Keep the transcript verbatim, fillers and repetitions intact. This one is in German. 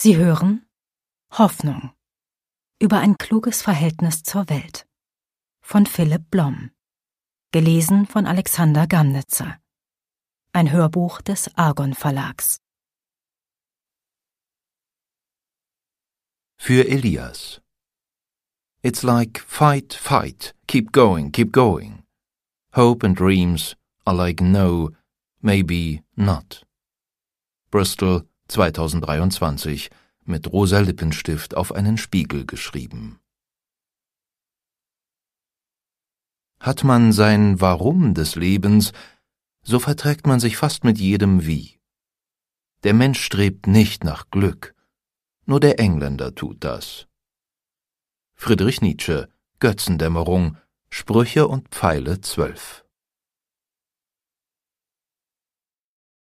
Sie hören Hoffnung über ein kluges Verhältnis zur Welt von Philipp Blom, gelesen von Alexander Gamnitzer. Ein Hörbuch des Argon Verlags. Für Elias. It's like fight, fight, keep going, keep going. Hope and dreams are like no, maybe not. Bristol zweitausenddreiundzwanzig, mit rosa Lippenstift auf einen Spiegel geschrieben. Hat man sein Warum des Lebens, so verträgt man sich fast mit jedem Wie. Der Mensch strebt nicht nach Glück, nur der Engländer tut das. Friedrich Nietzsche, Götzendämmerung, Sprüche und Pfeile zwölf.